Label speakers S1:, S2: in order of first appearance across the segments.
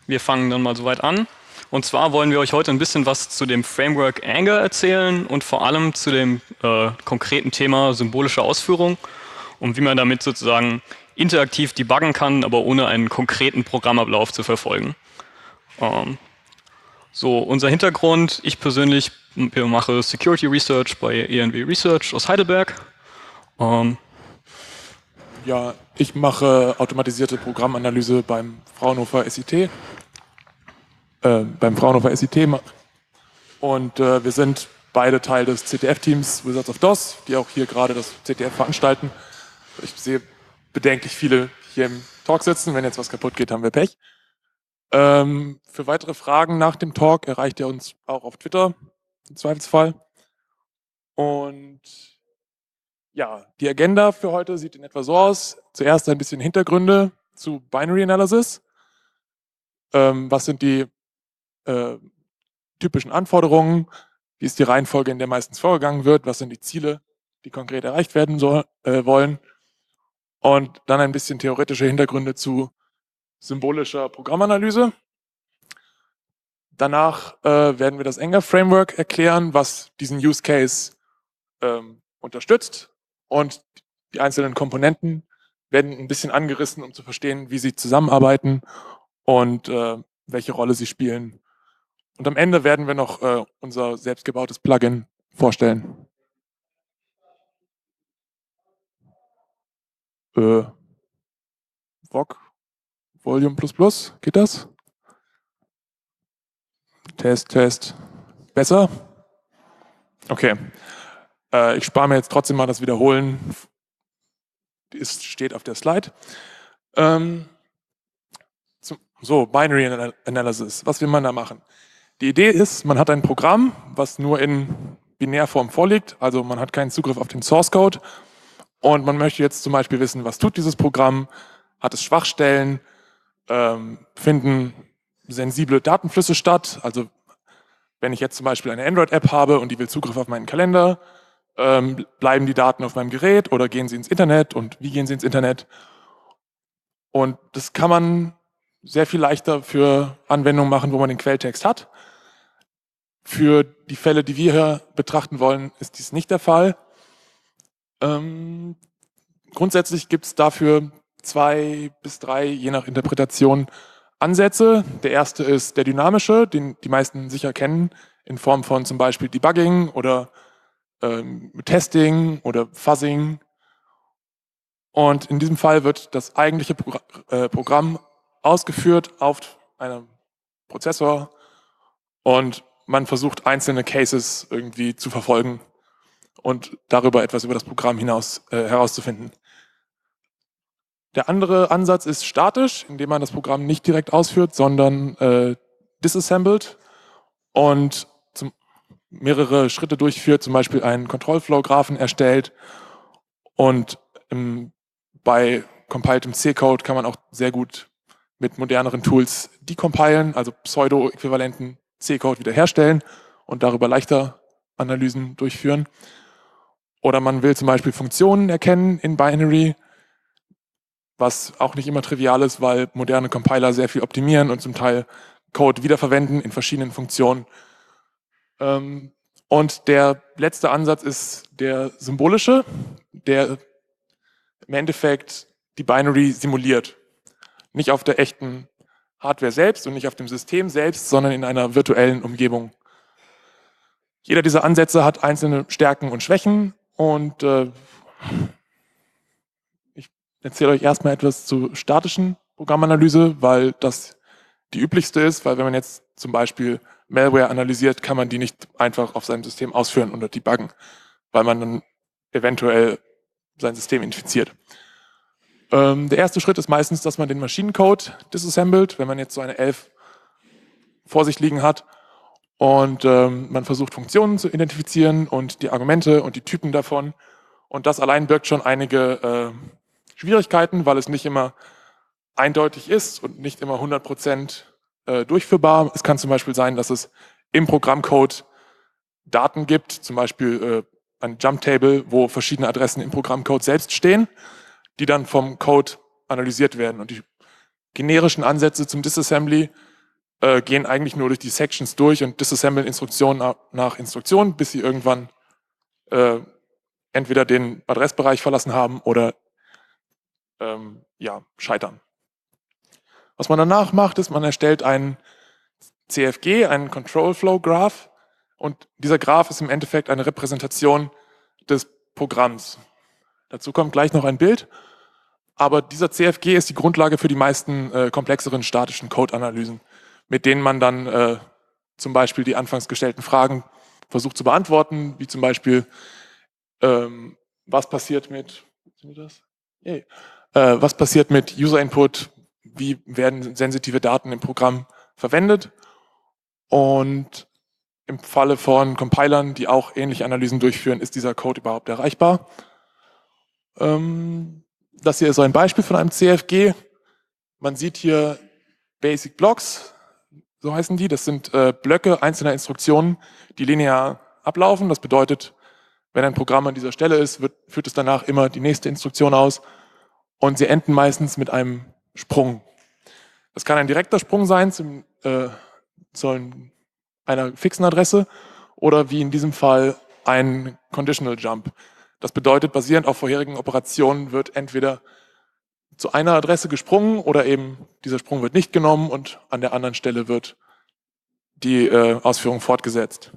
S1: Wir fangen dann mal soweit an. Und zwar wollen wir euch heute ein bisschen was zu dem Framework Anger erzählen und vor allem zu dem konkreten Thema symbolische Ausführung und wie man damit sozusagen interaktiv debuggen kann, aber ohne einen konkreten Programmablauf zu verfolgen. So, unser Hintergrund, ich persönlich mache Security Research bei ENW Research aus Heidelberg.
S2: Ja, ich mache automatisierte Programmanalyse beim Fraunhofer SIT. Und wir sind beide Teil des CTF-Teams Wizards of DOS, die auch hier gerade das CTF veranstalten. Ich sehe bedenklich viele hier im Talk sitzen. Wenn jetzt was kaputt geht, haben wir Pech. Für weitere Fragen nach dem Talk erreicht ihr uns auch auf Twitter, im Zweifelsfall. Und ja, die Agenda für heute sieht in etwa so aus. Zuerst ein bisschen Hintergründe zu Binary Analysis. Was sind die typischen Anforderungen? Wie ist die Reihenfolge, in der meistens vorgegangen wird? Was sind die Ziele, die konkret erreicht werden wollen? Und dann ein bisschen theoretische Hintergründe zu symbolischer Programmanalyse. Danach werden wir das Anger Framework erklären, was diesen Use Case unterstützt. Und die einzelnen Komponenten werden ein bisschen angerissen, um zu verstehen, wie sie zusammenarbeiten und welche Rolle sie spielen. Und am Ende werden wir noch unser selbstgebautes Plugin vorstellen. VOC Volume++, geht das? Test. Besser? Okay. Ich spare mir jetzt trotzdem mal das Wiederholen. Es steht auf der Slide. So, Binary Analysis. Was will man da machen? Die Idee ist, man hat ein Programm, was nur in Binärform vorliegt. Also man hat keinen Zugriff auf den Source Code. Und man möchte jetzt zum Beispiel wissen, was tut dieses Programm? Hat es Schwachstellen? Finden sensible Datenflüsse statt? Also wenn ich jetzt zum Beispiel eine Android-App habe und die will Zugriff auf meinen Kalender, bleiben die Daten auf meinem Gerät oder gehen sie ins Internet und wie gehen sie ins Internet? Und das kann man sehr viel leichter für Anwendungen machen, wo man den Quelltext hat. Für die Fälle, die wir hier betrachten wollen, ist dies nicht der Fall. Grundsätzlich gibt es dafür 2 bis 3, je nach Interpretation, Ansätze. Der erste ist der dynamische, den die meisten sicher kennen, in Form von zum Beispiel Debugging oder Testing oder Fuzzing. Und in diesem Fall wird das eigentliche Programm ausgeführt auf einem Prozessor und man versucht einzelne Cases irgendwie zu verfolgen und darüber etwas über das Programm hinaus herauszufinden. Der andere Ansatz ist statisch, indem man das Programm nicht direkt ausführt, sondern disassembled und mehrere Schritte durchführt, zum Beispiel einen Control-Flow-Graphen erstellt und bei compiled C-Code kann man auch sehr gut mit moderneren Tools decompilen, also pseudo-äquivalenten C-Code wiederherstellen und darüber leichter Analysen durchführen. Oder man will zum Beispiel Funktionen erkennen in Binary, was auch nicht immer trivial ist, weil moderne Compiler sehr viel optimieren und zum Teil Code wiederverwenden in verschiedenen Funktionen. Und der letzte Ansatz ist der symbolische, der im Endeffekt die Binary simuliert. Nicht auf der echten Hardware selbst und nicht auf dem System selbst, sondern in einer virtuellen Umgebung. Jeder dieser Ansätze hat einzelne Stärken und Schwächen und ich erzähle euch erstmal etwas zur statischen Programmanalyse, weil das die üblichste ist, weil wenn man jetzt zum Beispiel Malware analysiert, kann man die nicht einfach auf seinem System ausführen oder debuggen, weil man dann eventuell sein System infiziert. Der erste Schritt ist meistens, dass man den Maschinencode disassembelt, wenn man jetzt so eine 11 vor sich liegen hat und man versucht Funktionen zu identifizieren und die Argumente und die Typen davon. Und das allein birgt schon einige Schwierigkeiten, weil es nicht immer eindeutig ist und nicht immer 100% durchführbar. Es kann zum Beispiel sein, dass es im Programmcode Daten gibt, zum Beispiel ein Jump-Table, wo verschiedene Adressen im Programmcode selbst stehen, die dann vom Code analysiert werden. Und die generischen Ansätze zum Disassembly gehen eigentlich nur durch die Sections durch und disassemblen Instruktionen nach Instruktionen, bis sie irgendwann entweder den Adressbereich verlassen haben oder ja, scheitern. Was man danach macht, ist, man erstellt einen CFG, einen Control Flow Graph, und dieser Graph ist im Endeffekt eine Repräsentation des Programms. Dazu kommt gleich noch ein Bild, aber dieser CFG ist die Grundlage für die meisten komplexeren statischen Code-Analysen, mit denen man dann zum Beispiel die anfangs gestellten Fragen versucht zu beantworten, wie zum Beispiel, was passiert mit User Input, wie werden sensitive Daten im Programm verwendet, und im Falle von Compilern, die auch ähnliche Analysen durchführen, ist dieser Code überhaupt erreichbar. Das hier ist so ein Beispiel von einem CFG. Man sieht hier Basic Blocks, so heißen die. Das sind Blöcke einzelner Instruktionen, die linear ablaufen. Das bedeutet, wenn ein Programm an dieser Stelle ist, führt es danach immer die nächste Instruktion aus, und sie enden meistens mit einem Sprung. Das kann ein direkter Sprung sein zu einer fixen Adresse oder wie in diesem Fall ein Conditional Jump. Das bedeutet, basierend auf vorherigen Operationen wird entweder zu einer Adresse gesprungen oder eben dieser Sprung wird nicht genommen und an der anderen Stelle wird die Ausführung fortgesetzt.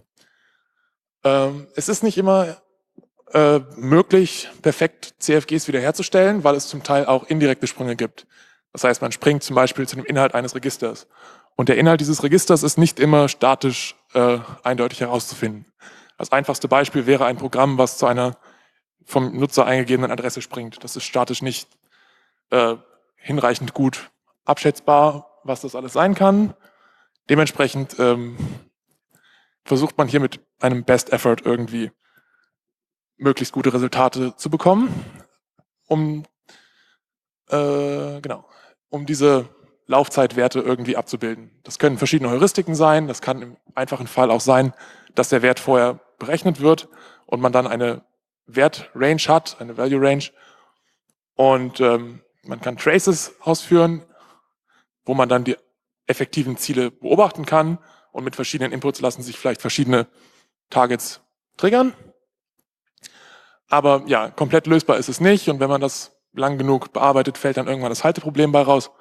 S2: Es ist nicht immer möglich, perfekt CFGs wiederherzustellen, weil es zum Teil auch indirekte Sprünge gibt. Das heißt, man springt zum Beispiel zu dem Inhalt eines Registers. Und der Inhalt dieses Registers ist nicht immer statisch eindeutig herauszufinden. Das einfachste Beispiel wäre ein Programm, was zu einer vom Nutzer eingegebenen Adresse springt. Das ist statisch nicht hinreichend gut abschätzbar, was das alles sein kann. Dementsprechend versucht man hier mit einem Best Effort irgendwie möglichst gute Resultate zu bekommen, um diese Laufzeitwerte irgendwie abzubilden. Das können verschiedene Heuristiken sein. Das kann im einfachen Fall auch sein, dass der Wert vorher berechnet wird und man dann eine Wertrange hat, eine Value Range. Und man kann Traces ausführen, wo man dann die effektiven Ziele beobachten kann, und mit verschiedenen Inputs lassen sich vielleicht verschiedene Targets triggern. Aber ja, komplett lösbar ist es nicht, und wenn man das lang genug bearbeitet, fällt dann irgendwann das Halteproblem bei raus.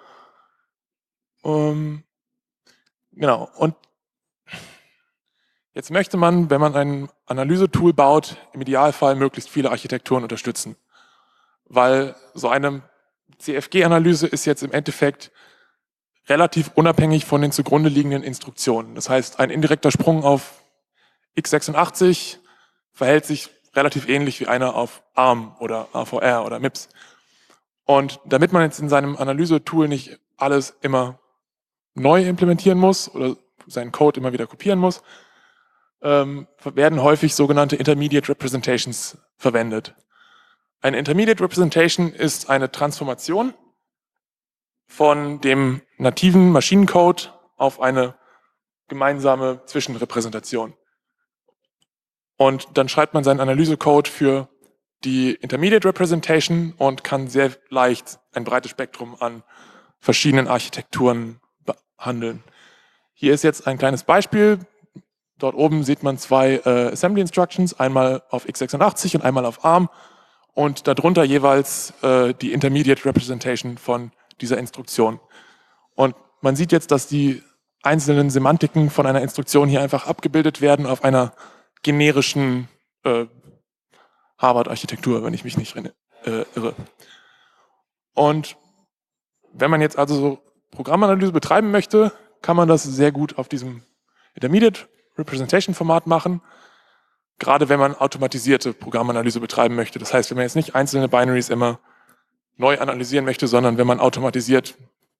S2: Genau. Und jetzt möchte man, wenn man ein Analysetool baut, im Idealfall möglichst viele Architekturen unterstützen. Weil so eine CFG-Analyse ist jetzt im Endeffekt relativ unabhängig von den zugrunde liegenden Instruktionen. Das heißt, ein indirekter Sprung auf x86 verhält sich relativ ähnlich wie einer auf ARM oder AVR oder MIPS. Und damit man jetzt in seinem Analysetool nicht alles immer neu implementieren muss oder seinen Code immer wieder kopieren muss, werden häufig sogenannte Intermediate Representations verwendet. Eine Intermediate Representation ist eine Transformation von dem nativen Maschinencode auf eine gemeinsame Zwischenrepräsentation. Und dann schreibt man seinen Analysecode für die Intermediate Representation und kann sehr leicht ein breites Spektrum an verschiedenen Architekturen behandeln. Hier ist jetzt ein kleines Beispiel. Dort oben sieht man zwei Assembly Instructions, einmal auf x86 und einmal auf ARM, und darunter jeweils die Intermediate Representation von dieser Instruktion. Und man sieht jetzt, dass die einzelnen Semantiken von einer Instruktion hier einfach abgebildet werden auf einer generischen Harvard-Architektur, wenn ich mich nicht irre. Und wenn man jetzt also so Programmanalyse betreiben möchte, kann man das sehr gut auf diesem Intermediate Representation Format machen, gerade wenn man automatisierte Programmanalyse betreiben möchte. Das heißt, wenn man jetzt nicht einzelne Binaries immer neu analysieren möchte, sondern wenn man automatisiert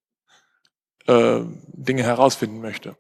S2: Dinge herausfinden möchte.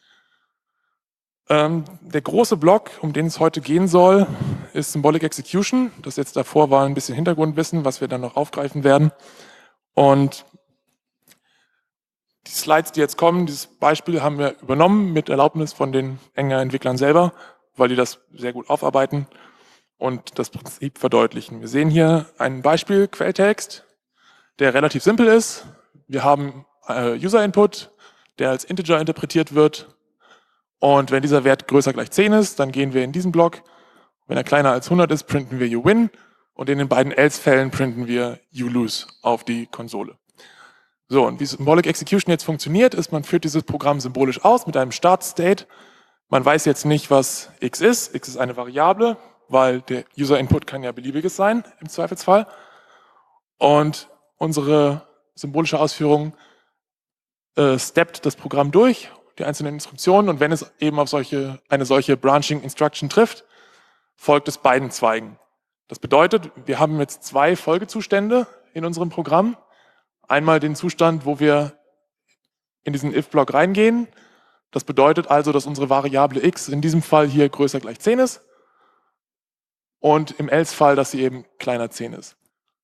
S2: Der große Block, um den es heute gehen soll, ist Symbolic Execution. Das jetzt davor war ein bisschen Hintergrundwissen, was wir dann noch aufgreifen werden. Und die Slides, die jetzt kommen, dieses Beispiel haben wir übernommen mit Erlaubnis von den Enger-Entwicklern selber, weil die das sehr gut aufarbeiten und das Prinzip verdeutlichen. Wir sehen hier ein Beispiel, Quelltext, der relativ simpel ist. Wir haben User-Input, der als Integer interpretiert wird. Und wenn dieser Wert größer gleich 10 ist, dann gehen wir in diesen Block. Wenn er kleiner als 100 ist, printen wir you win. Und in den beiden else-Fällen printen wir you lose auf die Konsole. So, und wie Symbolic Execution jetzt funktioniert, ist, man führt dieses Programm symbolisch aus mit einem Start-State. Man weiß jetzt nicht, was x ist. X ist eine Variable, weil der User-Input kann ja beliebiges sein, im Zweifelsfall. Und unsere symbolische Ausführung steppt das Programm durch, die einzelnen Instruktionen, und wenn es eben auf eine solche Branching Instruction trifft, folgt es beiden Zweigen. Das bedeutet, wir haben jetzt zwei Folgezustände in unserem Programm. Einmal den Zustand, wo wir in diesen if-Block reingehen. Das bedeutet also, dass unsere Variable x in diesem Fall hier größer gleich 10 ist und im else-Fall, dass sie eben kleiner 10 ist.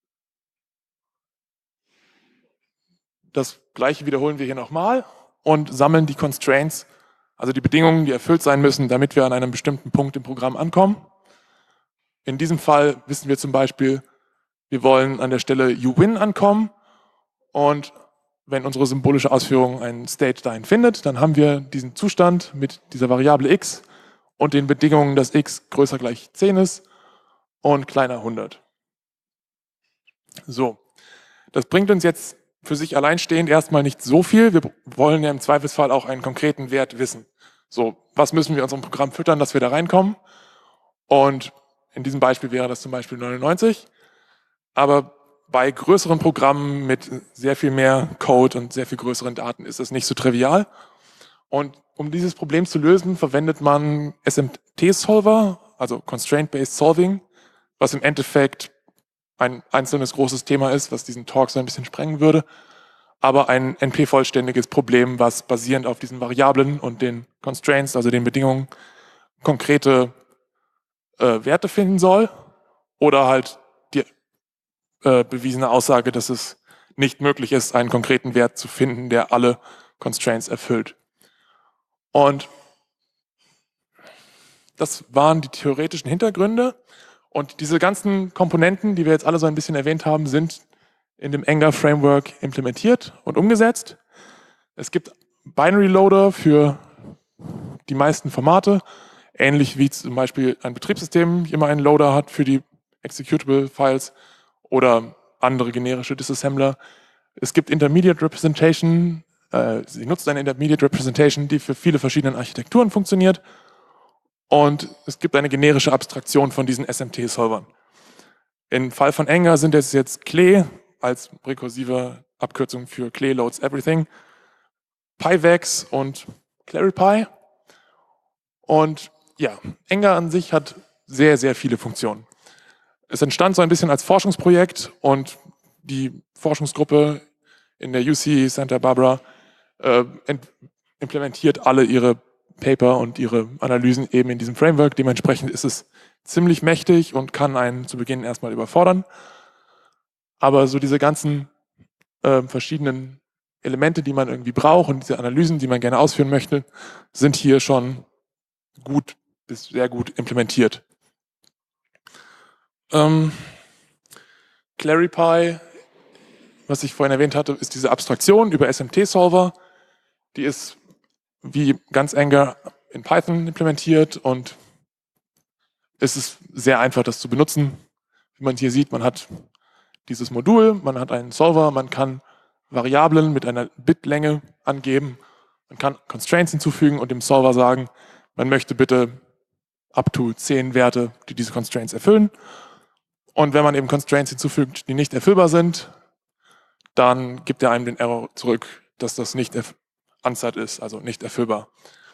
S2: Das gleiche wiederholen wir hier nochmal und sammeln die Constraints, also die Bedingungen, die erfüllt sein müssen, damit wir an einem bestimmten Punkt im Programm ankommen. In diesem Fall wissen wir zum Beispiel, wir wollen an der Stelle you-win ankommen, und wenn unsere symbolische Ausführung einen State dahin findet, dann haben wir diesen Zustand mit dieser Variable x und den Bedingungen, dass x größer gleich 10 ist und kleiner 100. So, das bringt uns jetzt für sich alleinstehend erstmal nicht so viel. Wir wollen ja im Zweifelsfall auch einen konkreten Wert wissen. So, was müssen wir unserem Programm füttern, dass wir da reinkommen? Und in diesem Beispiel wäre das zum Beispiel 99. Aber bei größeren Programmen mit sehr viel mehr Code und sehr viel größeren Daten ist das nicht so trivial. Und um dieses Problem zu lösen, verwendet man SMT-Solver, also Constraint-Based Solving, was im Endeffekt ein einzelnes großes Thema ist, was diesen Talk so ein bisschen sprengen würde, aber ein NP-vollständiges Problem, was basierend auf diesen Variablen und den Constraints, also den Bedingungen, konkrete Werte finden soll, oder halt die bewiesene Aussage, dass es nicht möglich ist, einen konkreten Wert zu finden, der alle Constraints erfüllt. Und das waren die theoretischen Hintergründe. Und diese ganzen Komponenten, die wir jetzt alle so ein bisschen erwähnt haben, sind in dem Anger Framework implementiert und umgesetzt. Es gibt Binary Loader für die meisten Formate, ähnlich wie zum Beispiel ein Betriebssystem immer einen Loader hat für die Executable Files oder andere generische Disassembler. Es gibt Intermediate Representation. Sie nutzt eine Intermediate Representation, die für viele verschiedene Architekturen funktioniert. Und es gibt eine generische Abstraktion von diesen SMT-Solvern. Im Fall von Anger sind es jetzt CLE als rekursive Abkürzung für CLE Loads Everything, PyVex und ClariPy. Und ja, Anger an sich hat sehr, sehr viele Funktionen. Es entstand so ein bisschen als Forschungsprojekt, und die Forschungsgruppe in der UC Santa Barbara implementiert alle ihre Paper und ihre Analysen eben in diesem Framework. Dementsprechend ist es ziemlich mächtig und kann einen zu Beginn erstmal überfordern. Aber so diese ganzen verschiedenen Elemente, die man irgendwie braucht, und diese Analysen, die man gerne ausführen möchte, sind hier schon gut bis sehr gut implementiert. ClariPy, was ich vorhin erwähnt hatte, ist diese Abstraktion über SMT-Solver. Die ist wie ganz Anger in Python implementiert, und es ist sehr einfach, das zu benutzen. Wie man hier sieht, man hat dieses Modul, man hat einen Solver, man kann Variablen mit einer Bitlänge angeben, man kann Constraints hinzufügen und dem Solver sagen, man möchte bitte up to 10 Werte, die diese Constraints erfüllen. Und wenn man eben Constraints hinzufügt, die nicht erfüllbar sind, dann gibt er einem den Error zurück, dass das nicht unsat ist, also nicht erfüllbar.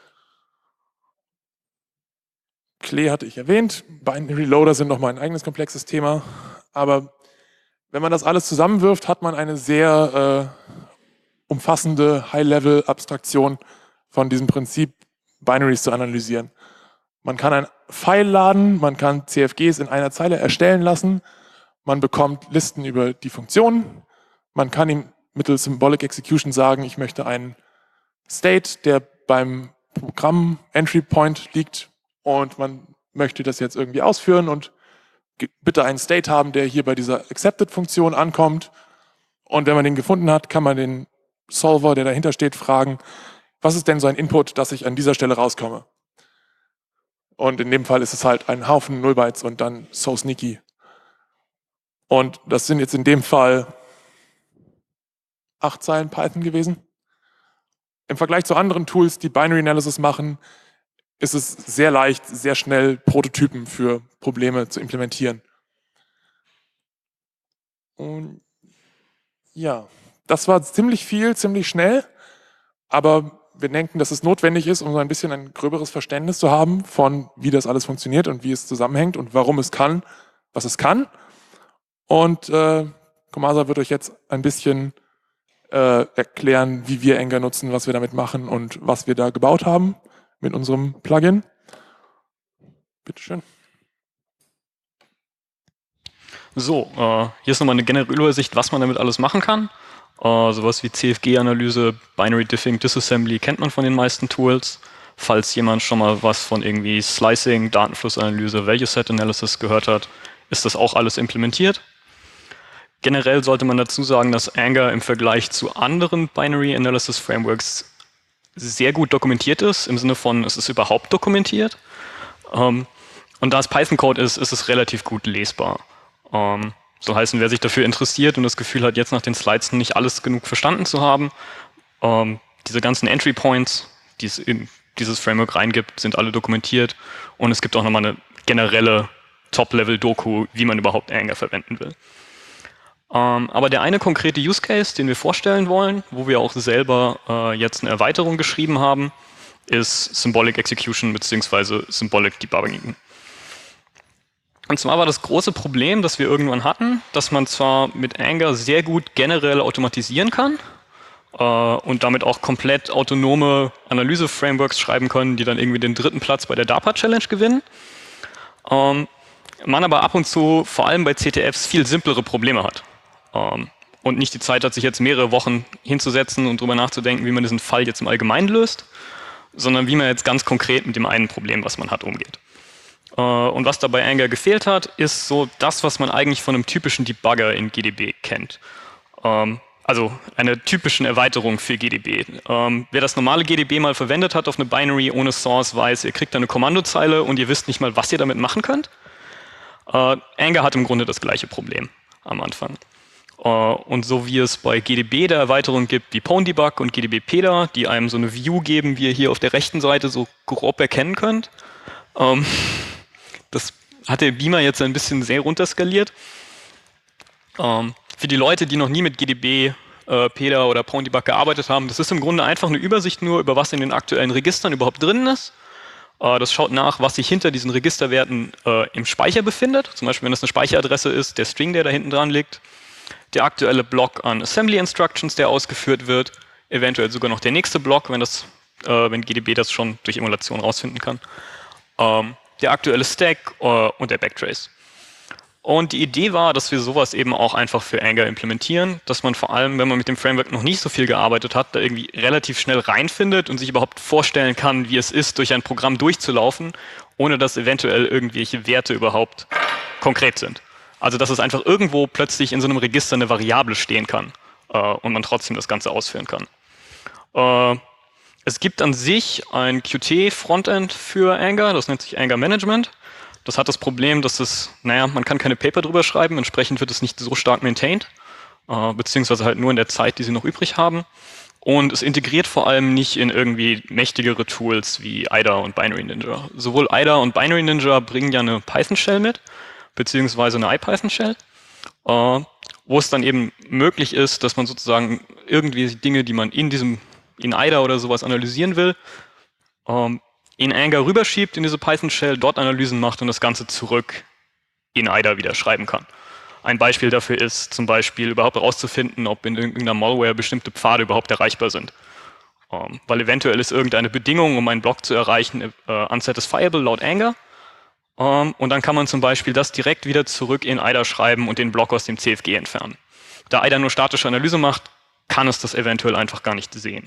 S2: CLE hatte ich erwähnt. Binary Loader sind nochmal ein eigenes komplexes Thema. Aber wenn man das alles zusammenwirft, hat man eine sehr umfassende High-Level-Abstraktion von diesem Prinzip, Binaries zu analysieren. Man kann ein File laden, man kann CFGs in einer Zeile erstellen lassen, man bekommt Listen über die Funktionen, man kann ihm mittels Symbolic Execution sagen, ich möchte einen State, der beim Programm Entry Point liegt, und man möchte das jetzt irgendwie ausführen und bitte einen State haben, der hier bei dieser Accepted-Funktion ankommt. Und wenn man den gefunden hat, kann man den Solver, der dahinter steht, fragen, was ist denn so ein Input, dass ich an dieser Stelle rauskomme? Und in dem Fall ist es halt ein Haufen Nullbytes und dann so sneaky. Und das sind jetzt in dem Fall 8 Zeilen Python gewesen. Im Vergleich zu anderen Tools, die Binary Analysis machen, ist es sehr leicht, sehr schnell Prototypen für Probleme zu implementieren. Und ja, das war ziemlich viel, ziemlich schnell, aber wir denken, dass es notwendig ist, um so ein bisschen ein gröberes Verständnis zu haben von, wie das alles funktioniert und wie es zusammenhängt und warum es kann, was es kann. Und Comasa wird euch jetzt ein bisschen erklären, wie wir Anger nutzen, was wir damit machen und was wir da gebaut haben mit unserem Plugin. Bitteschön.
S1: So, hier ist nochmal eine generelle Übersicht, was man damit alles machen kann. Sowas wie CFG-Analyse, Binary Diffing, Disassembly kennt man von den meisten Tools. Falls jemand schon mal was von irgendwie Slicing, Datenflussanalyse, Value Set Analysis gehört hat, ist das auch alles implementiert. Generell sollte man dazu sagen, dass Anger im Vergleich zu anderen Binary Analysis Frameworks sehr gut dokumentiert ist, im Sinne von, es ist überhaupt dokumentiert. Und da es Python-Code ist, ist es relativ gut lesbar. So heißen, wer sich dafür interessiert und das Gefühl hat, jetzt nach den Slides nicht alles genug verstanden zu haben, diese ganzen Entry Points, die es in dieses Framework reingibt, sind alle dokumentiert und es gibt auch nochmal eine generelle Top-Level-Doku, wie man überhaupt Anger verwenden will. Aber der eine konkrete Use Case, den wir vorstellen wollen, wo wir auch selber jetzt eine Erweiterung geschrieben haben, ist Symbolic Execution bzw. Symbolic Debugging. Und zwar war das große Problem, das wir irgendwann hatten, dass man zwar mit Anger sehr gut generell automatisieren kann und damit auch komplett autonome Analyse-Frameworks schreiben können, die dann irgendwie den 3. Platz bei der DARPA-Challenge gewinnen, man aber ab und zu, vor allem bei CTFs, viel simplere Probleme hat. Und nicht die Zeit hat, sich jetzt mehrere Wochen hinzusetzen und darüber nachzudenken, wie man diesen Fall jetzt im Allgemeinen löst, sondern wie man jetzt ganz konkret mit dem einen Problem, was man hat, umgeht. Und was dabei Anger gefehlt hat, ist so das, was man eigentlich von einem typischen Debugger in GDB kennt. Also eine typischen Erweiterung für GDB. Wer das normale GDB mal verwendet hat auf eine Binary ohne Source, weiß, ihr kriegt eine Kommandozeile und ihr wisst nicht mal, was ihr damit machen könnt. Anger hat im Grunde das gleiche Problem am Anfang. Und so wie es bei GDB der Erweiterung gibt, wie PwnDebug und GDB-Peda, die einem so eine View geben, wie ihr hier auf der rechten Seite so grob erkennen könnt, das hat der Beamer jetzt ein bisschen sehr runterskaliert. Für die Leute, die noch nie mit GDB, Peda oder PwnDebug gearbeitet haben, das ist im Grunde einfach eine Übersicht nur, über was in den aktuellen Registern überhaupt drin ist. Das schaut nach, was sich hinter diesen Registerwerten im Speicher befindet. Zum Beispiel, wenn das eine Speicheradresse ist, der String, der da hinten dran liegt, der aktuelle Block an Assembly Instructions, der ausgeführt wird, eventuell sogar noch der nächste Block, wenn GDB das schon durch Emulation rausfinden kann. Der aktuelle Stack und der Backtrace. Und die Idee war, dass wir sowas eben auch einfach für Anger implementieren, dass man vor allem, wenn man mit dem Framework noch nicht so viel gearbeitet hat, da irgendwie relativ schnell reinfindet und sich überhaupt vorstellen kann, wie es ist, durch ein Programm durchzulaufen, ohne dass eventuell irgendwelche Werte überhaupt konkret sind. Also dass es einfach irgendwo plötzlich in so einem Register eine Variable stehen kann und man trotzdem das Ganze ausführen kann. Es gibt an sich ein Qt-Frontend für Anger, das nennt sich Anger Management. Das hat das Problem, dass man kann keine Paper drüber schreiben, entsprechend wird es nicht so stark maintained, beziehungsweise halt nur in der Zeit, die sie noch übrig haben. Und es integriert vor allem nicht in irgendwie mächtigere Tools wie IDA und Binary Ninja. Sowohl IDA und Binary Ninja bringen ja eine Python-Shell mit, beziehungsweise eine IPython-Shell, wo es dann eben möglich ist, dass man sozusagen irgendwie Dinge, die man in IDA oder sowas analysieren will, in Anger rüberschiebt in diese Python-Shell, dort Analysen macht und das Ganze zurück in IDA wieder schreiben kann. Ein Beispiel dafür ist zum Beispiel überhaupt herauszufinden, ob in irgendeiner Malware bestimmte Pfade überhaupt erreichbar sind. Weil eventuell ist irgendeine Bedingung, um einen Block zu erreichen, unsatisfiable laut Anger. Und dann kann man zum Beispiel das direkt wieder zurück in IDA schreiben und den Block aus dem CFG entfernen. Da IDA nur statische Analyse macht, kann es das eventuell einfach gar nicht sehen.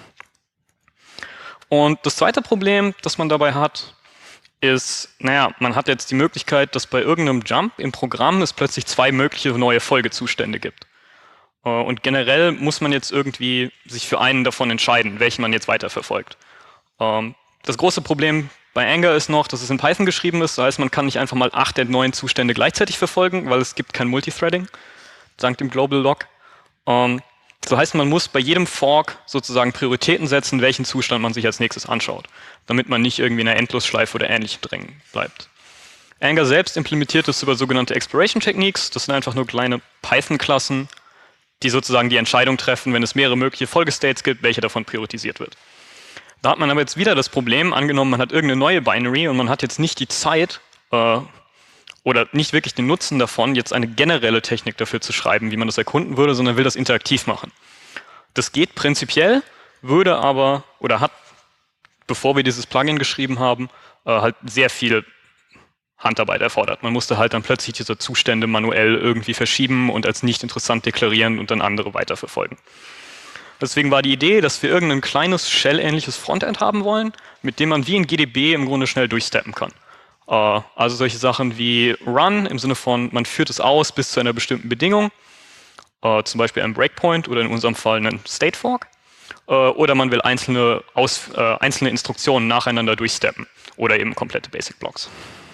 S1: Und das zweite Problem, das man dabei hat, ist, man hat jetzt die Möglichkeit, dass bei irgendeinem Jump im Programm es plötzlich 2 mögliche neue Folgezustände gibt. Und generell muss man jetzt irgendwie sich für einen davon entscheiden, welchen man jetzt weiterverfolgt. Das große Problem bei Anger ist noch, dass es in Python geschrieben ist. Das heißt, man kann nicht einfach mal 8 der 9 Zustände gleichzeitig verfolgen, weil es gibt kein Multithreading, dank dem Global Lock. Das heißt, man muss bei jedem Fork sozusagen Prioritäten setzen, welchen Zustand man sich als nächstes anschaut, damit man nicht irgendwie in einer Endlosschleife oder ähnlichem drängen bleibt. Anger selbst implementiert es über sogenannte Exploration Techniques. Das sind einfach nur kleine Python-Klassen, die sozusagen die Entscheidung treffen, wenn es mehrere mögliche Folgestates gibt, welche davon priorisiert wird. Da hat man aber jetzt wieder das Problem, angenommen, man hat irgendeine neue Binary und man hat jetzt nicht die Zeit oder nicht wirklich den Nutzen davon, jetzt eine generelle Technik dafür zu schreiben, wie man das erkunden würde, sondern will das interaktiv machen. Das geht prinzipiell, würde aber oder hat, bevor wir dieses Plugin geschrieben haben, halt sehr viel Handarbeit erfordert. Man musste halt dann plötzlich diese Zustände manuell irgendwie verschieben und als nicht interessant deklarieren und dann andere weiterverfolgen. Deswegen war die Idee, dass wir irgendein kleines Shell-ähnliches Frontend haben wollen, mit dem man wie in GDB im Grunde schnell durchsteppen kann. Also solche Sachen wie Run im Sinne von, man führt es aus bis zu einer bestimmten Bedingung, zum Beispiel einem Breakpoint oder in unserem Fall einen State Fork. Oder man will einzelne Instruktionen nacheinander durchsteppen oder eben komplette Basic Blocks.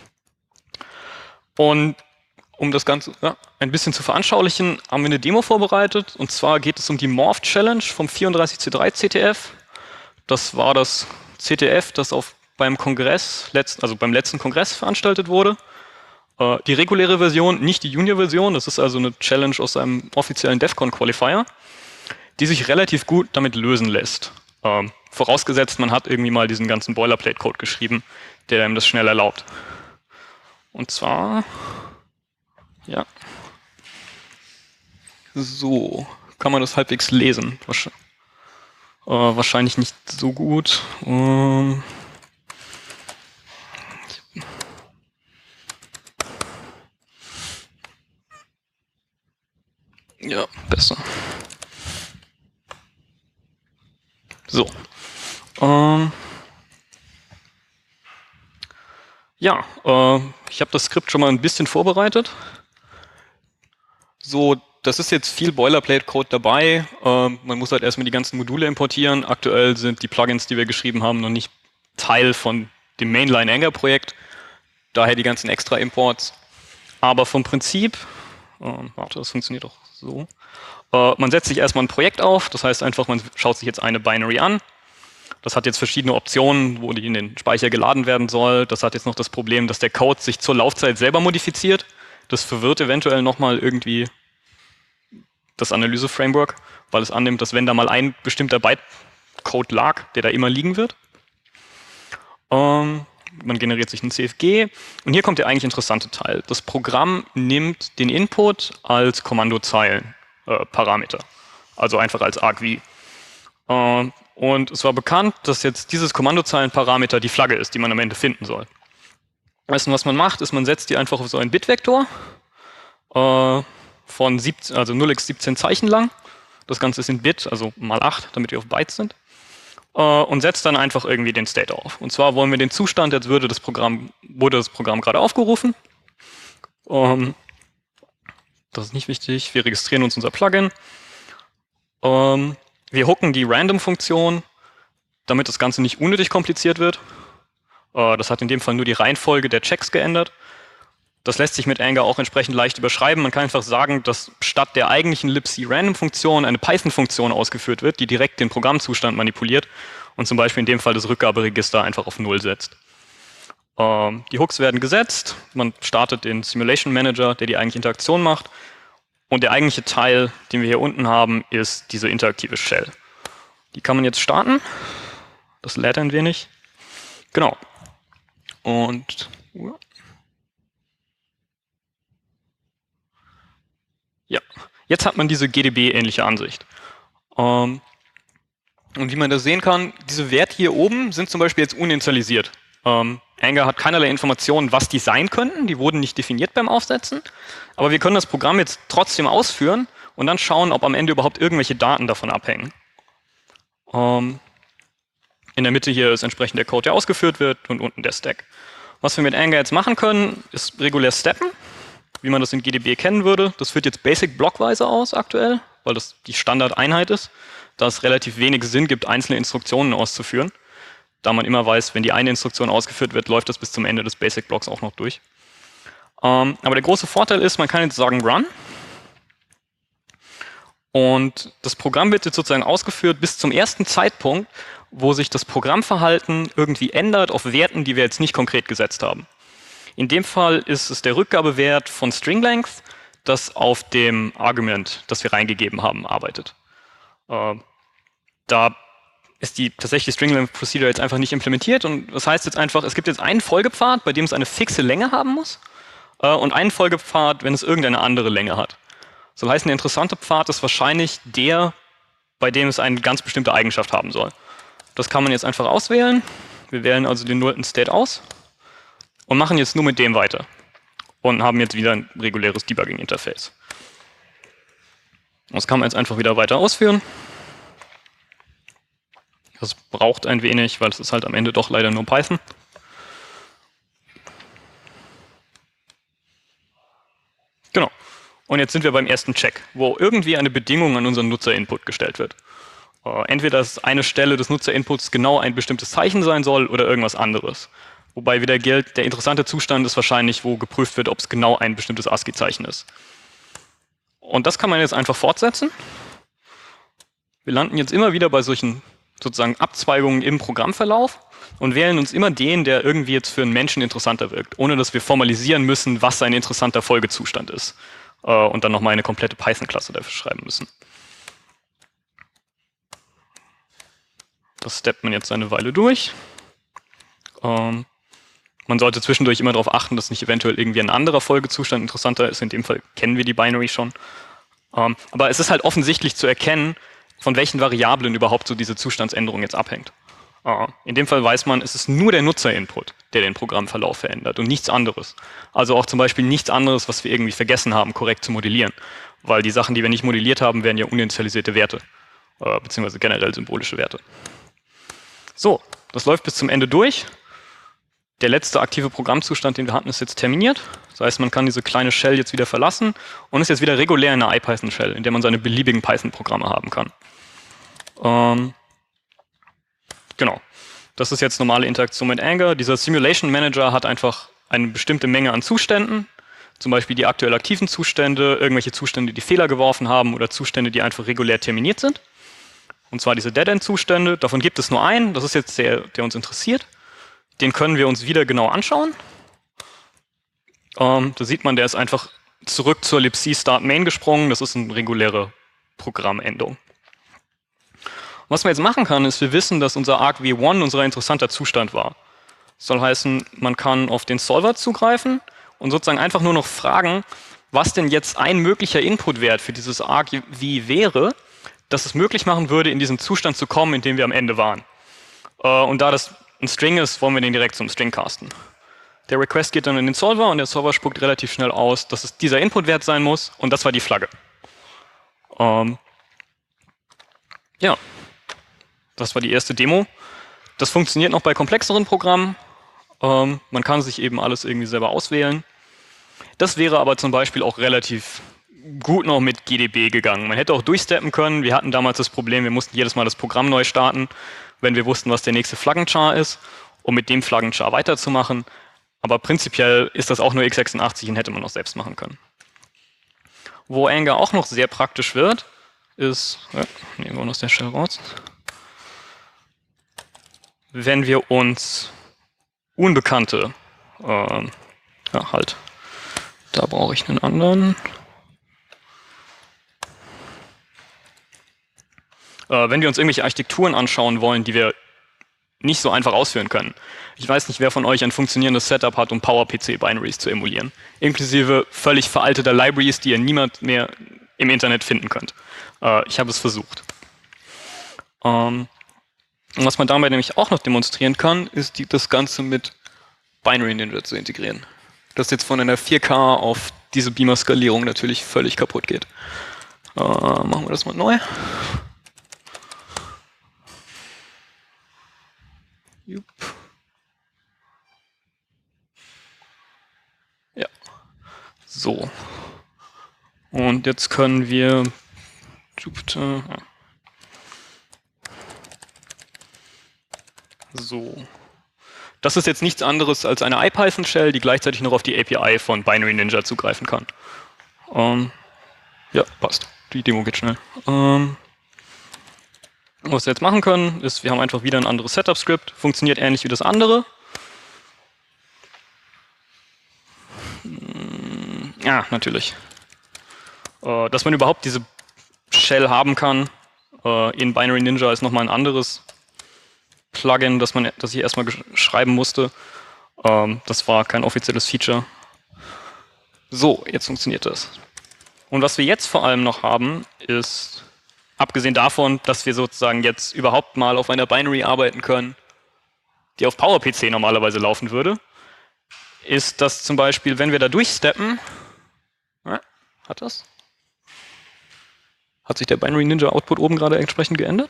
S1: Und um das Ganze ein bisschen zu veranschaulichen, haben wir eine Demo vorbereitet. Und zwar geht es um die Morph Challenge vom 34C3 CTF. Das war das CTF, das beim Kongress, beim letzten Kongress veranstaltet wurde. Die reguläre Version, nicht die Junior-Version. Das ist also eine Challenge aus einem offiziellen DEFCON Qualifier, die sich relativ gut damit lösen lässt. Vorausgesetzt, man hat irgendwie mal diesen ganzen Boilerplate-Code geschrieben, der einem das schnell erlaubt. Und zwar, ja, so kann man das halbwegs lesen. Wahrscheinlich nicht so gut. Ja, besser. So. Ja, ich habe das Skript schon mal ein bisschen vorbereitet. So, das ist jetzt viel Boilerplate-Code dabei. Man muss halt erstmal die ganzen Module importieren. Aktuell sind die Plugins, die wir geschrieben haben, noch nicht Teil von dem Mainline Anger-Projekt. Daher die ganzen Extra-Imports. Aber vom Prinzip, warte, das funktioniert doch so. Man setzt sich erstmal ein Projekt auf. Das heißt einfach, man schaut sich jetzt eine Binary an. Das hat jetzt verschiedene Optionen, wo die in den Speicher geladen werden soll. Das hat jetzt noch das Problem, dass der Code sich zur Laufzeit selber modifiziert. Das verwirrt eventuell nochmal irgendwie das Analyse-Framework, weil es annimmt, dass wenn da mal ein bestimmter Bytecode lag, der da immer liegen wird. Man generiert sich ein CFG. Und hier kommt der eigentlich interessante Teil. Das Programm nimmt den Input als Kommandozeilen-Parameter. Also einfach als argv. Und es war bekannt, dass jetzt dieses Kommandozeilenparameter die Flagge ist, die man am Ende finden soll. Weißt du, was man macht, ist, man setzt die einfach auf so einen Bitvektor von 0x17 Zeichen lang. Das Ganze ist in Bit, also mal 8, damit wir auf Bytes sind. Und setzt dann einfach irgendwie den State auf. Und zwar wollen wir den Zustand, jetzt wurde das Programm gerade aufgerufen. Das ist nicht wichtig. Wir registrieren uns unser Plugin. Wir hooken die Random-Funktion, damit das Ganze nicht unnötig kompliziert wird. Das hat in dem Fall nur die Reihenfolge der Checks geändert. Das lässt sich mit Anger auch entsprechend leicht überschreiben. Man kann einfach sagen, dass statt der eigentlichen libc-Random-Funktion eine Python-Funktion ausgeführt wird, die direkt den Programmzustand manipuliert und zum Beispiel in dem Fall das Rückgaberegister einfach auf 0 setzt. Die Hooks werden gesetzt, man startet den Simulation Manager, der die eigentliche Interaktion macht. Und der eigentliche Teil, den wir hier unten haben, ist diese interaktive Shell. Die kann man jetzt starten. Das lädt ein wenig. Genau. Und ja, jetzt hat man diese GDB-ähnliche Ansicht. Und wie man das sehen kann, diese Werte hier oben sind zum Beispiel jetzt uninitialisiert. Anger hat keinerlei Informationen, was die sein könnten. Die wurden nicht definiert beim Aufsetzen. Aber wir können das Programm jetzt trotzdem ausführen und dann schauen, ob am Ende überhaupt irgendwelche Daten davon abhängen. In der Mitte hier ist entsprechend der Code, der ausgeführt wird und unten der Stack. Was wir mit Anger jetzt machen können, ist regulär steppen, wie man das in GDB kennen würde. Das führt jetzt basic blockweise aus aktuell. weil das die Standardeinheit ist, da es relativ wenig Sinn gibt, einzelne Instruktionen auszuführen, da man immer weiß, wenn die eine Instruktion ausgeführt wird, läuft das bis zum Ende des Basic-Blocks auch noch durch. Aber der große Vorteil ist, man kann jetzt sagen Run und das Programm wird jetzt sozusagen ausgeführt bis zum ersten Zeitpunkt, wo sich das Programmverhalten irgendwie ändert auf Werten, die wir jetzt nicht konkret gesetzt haben. In dem Fall ist es der Rückgabewert von String Length, das auf dem Argument, das wir reingegeben haben, arbeitet. Da ist die tatsächlich String Length Procedure jetzt einfach nicht implementiert und das heißt jetzt einfach, es gibt jetzt einen Folgepfad, bei dem es eine fixe Länge haben muss und einen Folgepfad, wenn es irgendeine andere Länge hat. Das soll heißen, der interessante Pfad ist wahrscheinlich der, bei dem es eine ganz bestimmte Eigenschaft haben soll. Das kann man jetzt einfach auswählen. Wir wählen also den nullten State aus und machen jetzt nur mit dem weiter und haben jetzt wieder ein reguläres Debugging-Interface. Das kann man jetzt einfach wieder weiter ausführen. Das braucht ein wenig, weil es ist halt am Ende doch leider nur Python. Genau. Und jetzt sind wir beim ersten Check, wo irgendwie eine Bedingung an unseren Nutzer-Input gestellt wird. Entweder dass eine Stelle des Nutzer-Inputs genau ein bestimmtes Zeichen sein soll oder irgendwas anderes. Wobei wieder gilt, der interessante Zustand ist wahrscheinlich, wo geprüft wird, ob es genau ein bestimmtes ASCII-Zeichen ist. Und das kann man jetzt einfach fortsetzen. Wir landen jetzt immer wieder bei solchen sozusagen Abzweigungen im Programmverlauf und wählen uns immer den, der irgendwie jetzt für einen Menschen interessanter wirkt, ohne dass wir formalisieren müssen, was ein interessanter Folgezustand ist. Und dann nochmal eine komplette Python-Klasse dafür schreiben müssen. Das steppt man jetzt eine Weile durch. Man sollte zwischendurch immer darauf achten, dass nicht eventuell irgendwie ein anderer Folgezustand interessanter ist. In dem Fall kennen wir die Binary schon. Aber es ist halt offensichtlich zu erkennen, von welchen Variablen überhaupt so diese Zustandsänderung jetzt abhängt. In dem Fall weiß man, es ist nur der Nutzer-Input, der den Programmverlauf verändert und nichts anderes. Also auch zum Beispiel nichts anderes, was wir irgendwie vergessen haben, korrekt zu modellieren. Weil die Sachen, die wir nicht modelliert haben, wären ja uninitialisierte Werte, beziehungsweise generell symbolische Werte. So, das läuft bis zum Ende durch. Der letzte aktive Programmzustand, den wir hatten, ist jetzt terminiert. Das heißt, man kann diese kleine Shell jetzt wieder verlassen und ist jetzt wieder regulär in einer IPython-Shell, in der man seine beliebigen Python-Programme haben kann. Genau. Das ist jetzt normale Interaktion mit Anger. Dieser Simulation Manager hat einfach eine bestimmte Menge an Zuständen, zum Beispiel die aktuell aktiven Zustände, irgendwelche Zustände, die Fehler geworfen haben oder Zustände, die einfach regulär terminiert sind. Und zwar diese Dead-End-Zustände. Davon gibt es nur einen. Das ist jetzt der uns interessiert. Den können wir uns wieder genau anschauen. Da sieht man, der ist einfach zurück zur libc start main gesprungen. Das ist eine reguläre Programmendung. Was man jetzt machen kann, ist, wir wissen, dass unser argv1 unser interessanter Zustand war. Das soll heißen, man kann auf den Solver zugreifen und sozusagen einfach nur noch fragen, was denn jetzt ein möglicher Inputwert für dieses argv wäre, das es möglich machen würde, in diesen Zustand zu kommen, in dem wir am Ende waren. Und da das ein String ist, wollen wir den direkt zum String casten. Der Request geht dann in den Solver und der Solver spuckt relativ schnell aus, dass es dieser Inputwert sein muss und das war die Flagge. Ja, das war die erste Demo. Das funktioniert noch bei komplexeren Programmen. Man kann sich eben alles irgendwie selber auswählen. Das wäre aber zum Beispiel auch relativ gut noch mit GDB gegangen. Man hätte auch durchsteppen können. Wir hatten damals das Problem, wir mussten jedes Mal das Programm neu starten, wenn wir wussten, was der nächste Flaggenchar ist, um mit dem Flaggenchar weiterzumachen. Aber prinzipiell ist das auch nur x86 und hätte man auch selbst machen können. Wo Anger auch noch sehr praktisch wird, ist, nehmen wir aus der Shell raus, wenn wir uns unbekannte, da brauche ich einen anderen. Wenn wir uns irgendwelche Architekturen anschauen wollen, die wir nicht so einfach ausführen können. Ich weiß nicht, wer von euch ein funktionierendes Setup hat, um PowerPC-Binaries zu emulieren. Inklusive völlig veralteter Libraries, die ihr niemand mehr im Internet finden könnt. Ich habe es versucht. Und was man dabei nämlich auch noch demonstrieren kann, ist das Ganze mit Binary Ninja zu integrieren. Das jetzt von einer 4K auf diese Beamer-Skalierung natürlich völlig kaputt geht. Machen wir das mal neu. Jupp. Ja. So. Und jetzt können wir Jupyter. Ja. So. Das ist jetzt nichts anderes als eine IPython-Shell, die gleichzeitig noch auf die API von Binary Ninja zugreifen kann. Ja, passt. Die Demo geht schnell. Was wir jetzt machen können, ist, wir haben einfach wieder ein anderes Setup-Skript. Funktioniert ähnlich wie das andere. Ja, natürlich. Dass man überhaupt diese Shell haben kann in Binary Ninja ist nochmal ein anderes Plugin, das ich erstmal schreiben musste. Das war kein offizielles Feature. So, jetzt funktioniert das. Und was wir jetzt vor allem noch haben, ist, abgesehen davon, dass wir sozusagen jetzt überhaupt mal auf einer Binary arbeiten können, die auf PowerPC normalerweise laufen würde, ist, dass zum Beispiel, wenn wir da durchsteppen, hat das? Hat sich der Binary Ninja Output oben gerade entsprechend geändert?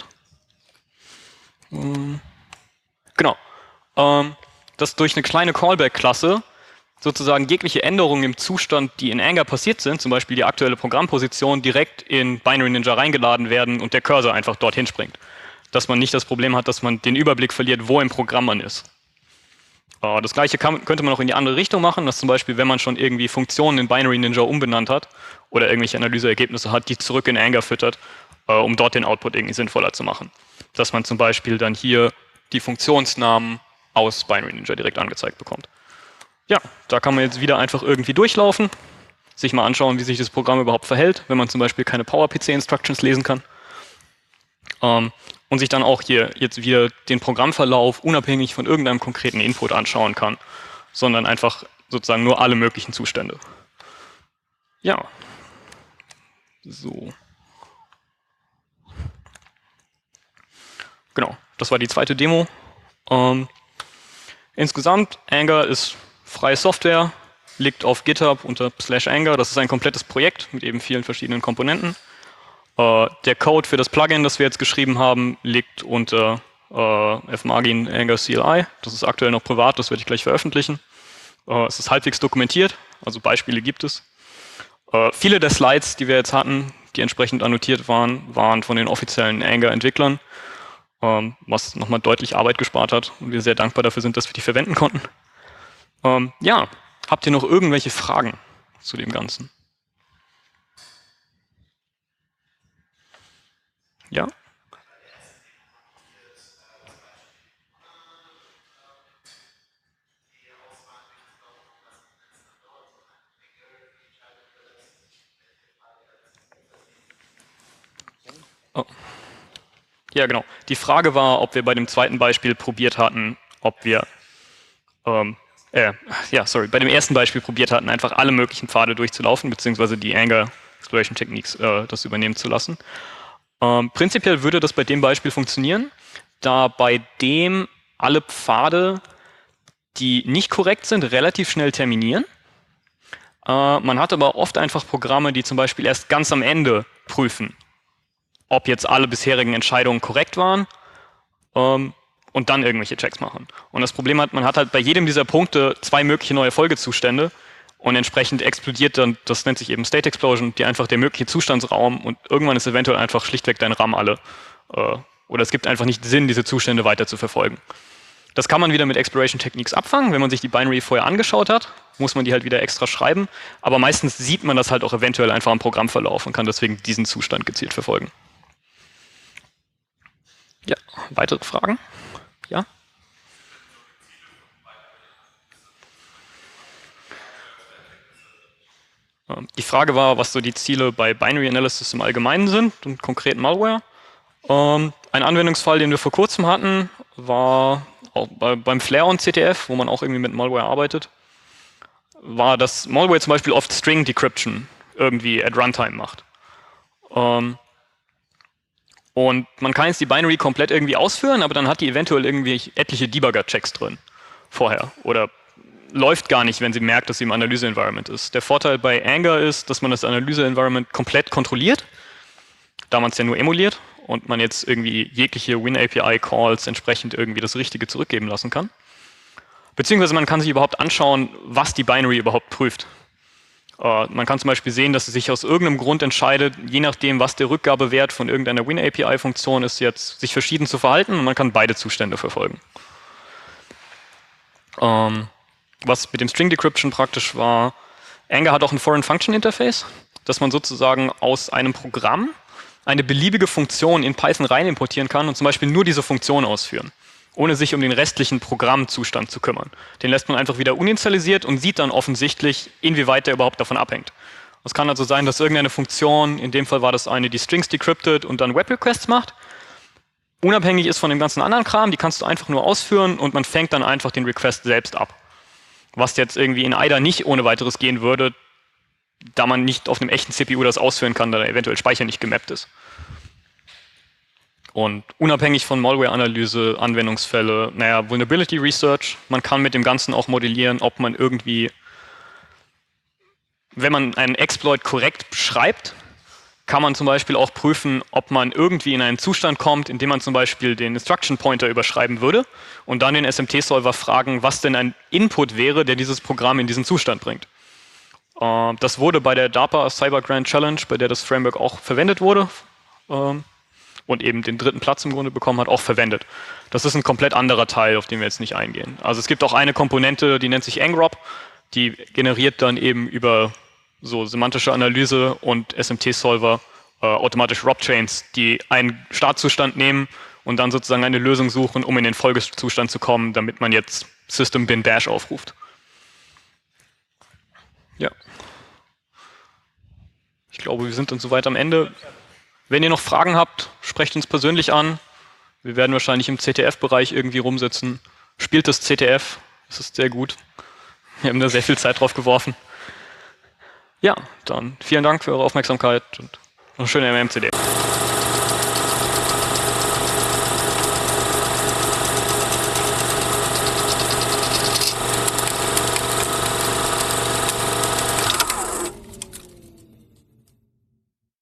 S1: Genau. Dass durch eine kleine Callback-Klasse sozusagen jegliche Änderungen im Zustand, die in Anger passiert sind, zum Beispiel die aktuelle Programmposition, direkt in Binary Ninja reingeladen werden und der Cursor einfach dorthin springt. Dass man nicht das Problem hat, dass man den Überblick verliert, wo im Programm man ist. Das gleiche könnte man auch in die andere Richtung machen, dass zum Beispiel, wenn man schon irgendwie Funktionen in Binary Ninja umbenannt hat oder irgendwelche Analyseergebnisse hat, die zurück in Anger füttert, um dort den Output irgendwie sinnvoller zu machen. Dass man zum Beispiel dann hier die Funktionsnamen aus Binary Ninja direkt angezeigt bekommt. Ja, da kann man jetzt wieder einfach irgendwie durchlaufen, sich mal anschauen, wie sich das Programm überhaupt verhält, wenn man zum Beispiel keine PowerPC-Instructions lesen kann. Und sich dann auch hier jetzt wieder den Programmverlauf unabhängig von irgendeinem konkreten Input anschauen kann, sondern einfach sozusagen nur alle möglichen Zustände. Ja. So. Genau, das war die zweite Demo. Insgesamt, Anger ist freie Software, liegt auf GitHub unter /Anger. Das ist ein komplettes Projekt mit eben vielen verschiedenen Komponenten. Der Code für das Plugin, das wir jetzt geschrieben haben, liegt unter fmargin Anger CLI. Das ist aktuell noch privat, das werde ich gleich veröffentlichen. Es ist halbwegs dokumentiert, also Beispiele gibt es. Viele der Slides, die wir jetzt hatten, die entsprechend annotiert waren von den offiziellen Anger-Entwicklern, was nochmal deutlich Arbeit gespart hat und wir sehr dankbar dafür sind, dass wir die verwenden konnten. Ja, habt ihr noch irgendwelche Fragen zu dem Ganzen? Ja? Oh. Ja, genau. Die Frage war, ob wir bei dem zweiten Beispiel probiert hatten, ob wir, bei dem ersten Beispiel probiert hatten, einfach alle möglichen Pfade durchzulaufen, beziehungsweise die Anger Exploration Techniques das übernehmen zu lassen. Prinzipiell würde das bei dem Beispiel funktionieren, da bei dem alle Pfade, die nicht korrekt sind, relativ schnell terminieren. Man hat aber oft einfach Programme, die zum Beispiel erst ganz am Ende prüfen, ob jetzt alle bisherigen Entscheidungen korrekt waren und dann irgendwelche Checks machen. Und das Problem man hat halt bei jedem dieser Punkte zwei mögliche neue Folgezustände und entsprechend explodiert dann, das nennt sich eben State Explosion, die einfach der mögliche Zustandsraum und irgendwann ist eventuell einfach schlichtweg dein RAM alle. Oder es gibt einfach nicht Sinn, diese Zustände weiter zu verfolgen. Das kann man wieder mit Exploration Techniques abfangen. Wenn man sich die Binary vorher angeschaut hat, muss man die halt wieder extra schreiben. Aber meistens sieht man das halt auch eventuell einfach am Programmverlauf und kann deswegen diesen Zustand gezielt verfolgen. Ja, weitere Fragen? Ja? Die Frage war, was so die Ziele bei Binary Analysis im Allgemeinen sind und konkret Malware. Ein Anwendungsfall, den wir vor kurzem hatten, war auch beim Flare on CTF, wo man auch irgendwie mit Malware arbeitet, war, dass Malware zum Beispiel oft String Decryption irgendwie at Runtime macht. Und man kann jetzt die Binary komplett irgendwie ausführen, aber dann hat die eventuell irgendwie etliche Debugger-Checks drin vorher oder läuft gar nicht, wenn sie merkt, dass sie im Analyse-Environment ist. Der Vorteil bei Anger ist, dass man das Analyse-Environment komplett kontrolliert, da man es ja nur emuliert und man jetzt irgendwie jegliche Win-API-Calls entsprechend irgendwie das Richtige zurückgeben lassen kann. Beziehungsweise man kann sich überhaupt anschauen, was die Binary überhaupt prüft. Man kann zum Beispiel sehen, dass es sich aus irgendeinem Grund entscheidet, je nachdem, was der Rückgabewert von irgendeiner Win-API-Funktion ist, jetzt sich verschieden zu verhalten, und man kann beide Zustände verfolgen. Was mit dem String Decryption praktisch war, Anger hat auch ein Foreign Function Interface, dass man sozusagen aus einem Programm eine beliebige Funktion in Python rein importieren kann und zum Beispiel nur diese Funktion ausführen, ohne sich um den restlichen Programmzustand zu kümmern. Den lässt man einfach wieder uninitialisiert und sieht dann offensichtlich, inwieweit der überhaupt davon abhängt. Es kann also sein, dass irgendeine Funktion, in dem Fall war das eine, die Strings decryptet und dann Web-Requests macht, unabhängig ist von dem ganzen anderen Kram, die kannst du einfach nur ausführen und man fängt dann einfach den Request selbst ab. Was jetzt irgendwie in IDA nicht ohne weiteres gehen würde, da man nicht auf einem echten CPU das ausführen kann, da der eventuell Speicher nicht gemappt ist. Und unabhängig von Malware-Analyse, Anwendungsfälle, Vulnerability Research, man kann mit dem Ganzen auch modellieren, ob man irgendwie, wenn man einen Exploit korrekt beschreibt, kann man zum Beispiel auch prüfen, ob man irgendwie in einen Zustand kommt, in dem man zum Beispiel den Instruction Pointer überschreiben würde und dann den SMT-Solver fragen, was denn ein Input wäre, der dieses Programm in diesen Zustand bringt. Das wurde bei der DARPA Cyber Grand Challenge, bei der das Framework auch verwendet wurde und eben den 3. Platz im Grunde bekommen hat, auch verwendet. Das ist ein komplett anderer Teil, auf den wir jetzt nicht eingehen. Also es gibt auch eine Komponente, die nennt sich ngrop, die generiert dann eben über so semantische Analyse und SMT-Solver automatisch ROP-Chains, die einen Startzustand nehmen und dann sozusagen eine Lösung suchen, um in den Folgezustand zu kommen, damit man jetzt System bin Bash aufruft. Ja. Ich glaube, wir sind dann soweit am Ende. Wenn ihr noch Fragen habt, sprecht uns persönlich an. Wir werden wahrscheinlich im CTF-Bereich irgendwie rumsitzen. Spielt das CTF, das ist sehr gut. Wir haben da sehr viel Zeit drauf geworfen. Ja, dann vielen Dank für eure Aufmerksamkeit und eine schöne MMCD.